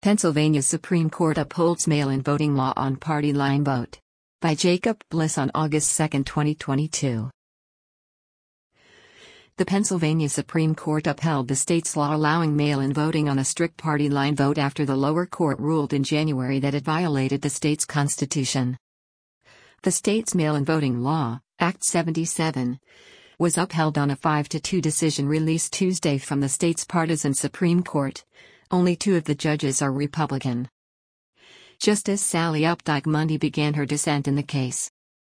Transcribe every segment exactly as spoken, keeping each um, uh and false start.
Pennsylvania Supreme Court upholds mail-in voting law on party line vote. By Jacob Bliss on August second, twenty twenty-two. The Pennsylvania Supreme Court upheld the state's law allowing mail-in voting on a strict party line vote after the lower court ruled in January that it violated the state's constitution. The state's mail-in voting law, Act seventy-seven, was upheld on a five to two decision released Tuesday from the state's partisan Supreme Court. Only two of the judges are Republican. Justice Sally Updike Monday began her dissent in the case.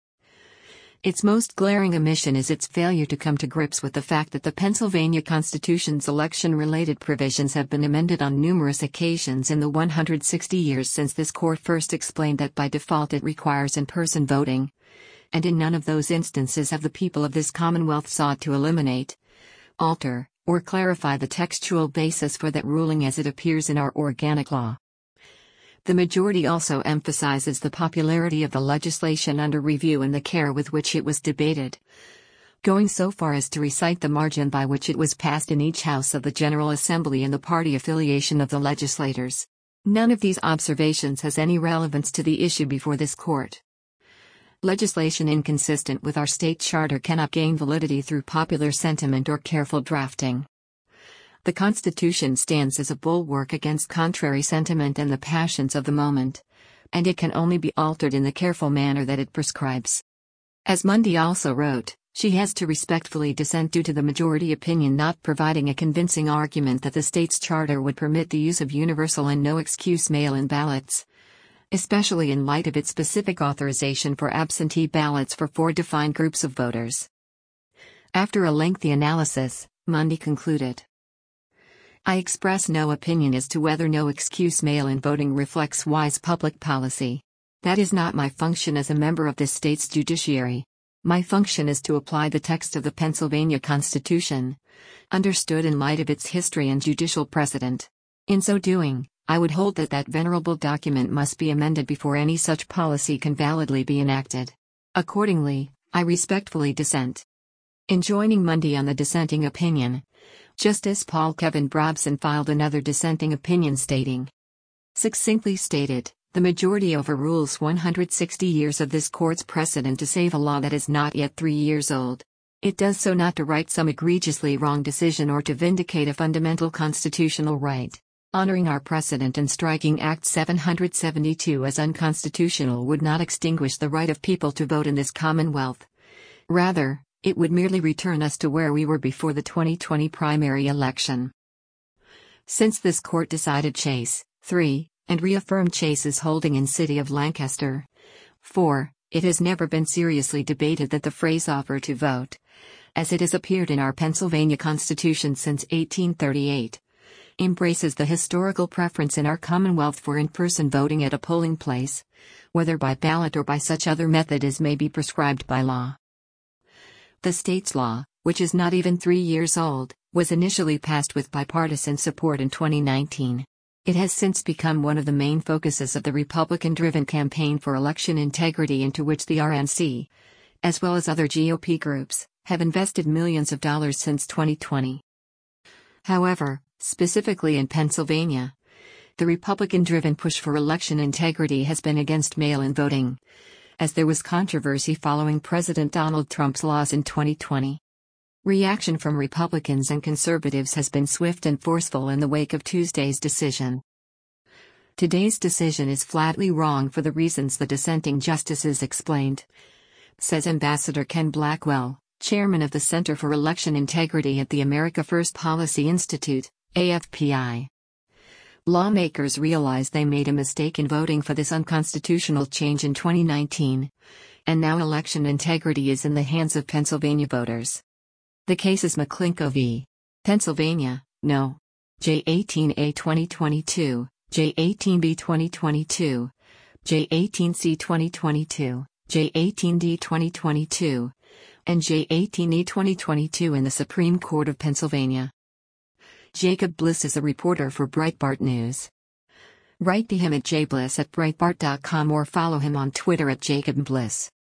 Its most glaring omission is its failure to come to grips with the fact that the Pennsylvania Constitution's election-related provisions have been amended on numerous occasions in the one hundred sixty years since this court first explained that by default it requires in-person voting, and in none of those instances have the people of this Commonwealth sought to eliminate, alter, or clarify the textual basis for that ruling as it appears in our organic law. The majority also emphasizes the popularity of the legislation under review and the care with which it was debated, going so far as to recite the margin by which it was passed in each house of the General Assembly and the party affiliation of the legislators. None of these observations has any relevance to the issue before this court. Legislation inconsistent with our state charter cannot gain validity through popular sentiment or careful drafting. The Constitution stands as a bulwark against contrary sentiment and the passions of the moment, and it can only be altered in the careful manner that it prescribes. As Monday also wrote, she has to respectfully dissent due to the majority opinion not providing a convincing argument that the state's charter would permit the use of universal and no-excuse mail-in ballots, especially in light of its specific authorization for absentee ballots for four defined groups of voters. After a lengthy analysis, Monday concluded, I express no opinion as to whether no-excuse mail-in voting reflects wise public policy. That is not my function as a member of this state's judiciary. My function is to apply the text of the Pennsylvania Constitution, understood in light of its history and judicial precedent. In so doing, I would hold that that venerable document must be amended before any such policy can validly be enacted. Accordingly, I respectfully dissent. In joining Monday on the dissenting opinion, Justice Paul Kevin Brobson filed another dissenting opinion stating, succinctly stated, the majority overrules one hundred sixty years of this court's precedent to save a law that is not yet three years old. It does so not to right some egregiously wrong decision or to vindicate a fundamental constitutional right. Honoring our precedent and striking Act seven hundred seventy-two as unconstitutional would not extinguish the right of people to vote in this Commonwealth. Rather, it would merely return us to where we were before the twenty twenty primary election. Since this court decided Chase, three, and reaffirmed Chase's holding in City of Lancaster, four, it has never been seriously debated that the phrase offer to vote, as it has appeared in our Pennsylvania Constitution since eighteen thirty-eight, embraces the historical preference in our Commonwealth for in-person voting at a polling place, whether by ballot or by such other method as may be prescribed by law. The state's law, which is not even three years old, was initially passed with bipartisan support in twenty nineteen. It has since become one of the main focuses of the Republican-driven campaign for election integrity into which the R N C, as well as other G O P groups, have invested millions of dollars since twenty twenty. However, specifically in Pennsylvania, the Republican-driven push for election integrity has been against mail-in voting, as there was controversy following President Donald Trump's laws in twenty twenty. Reaction from Republicans and conservatives has been swift and forceful in the wake of Tuesday's decision. Today's decision is flatly wrong for the reasons the dissenting justices explained, says Ambassador Ken Blackwell, chairman of the Center for Election Integrity at the America First Policy Institute, A F P I. Lawmakers realized they made a mistake in voting for this unconstitutional change in twenty nineteen, and now election integrity is in the hands of Pennsylvania voters. The case is McClinko v. Pennsylvania, No. J eighteen A twenty twenty-two, J eighteen B twenty twenty-two, J eighteen C twenty twenty-two, J eighteen D twenty twenty-two, and J eighteen E twenty twenty-two in the Supreme Court of Pennsylvania. Jacob Bliss is a reporter for Breitbart News. Write to him at jbliss at breitbart dot com or follow him on Twitter at Jacob Bliss.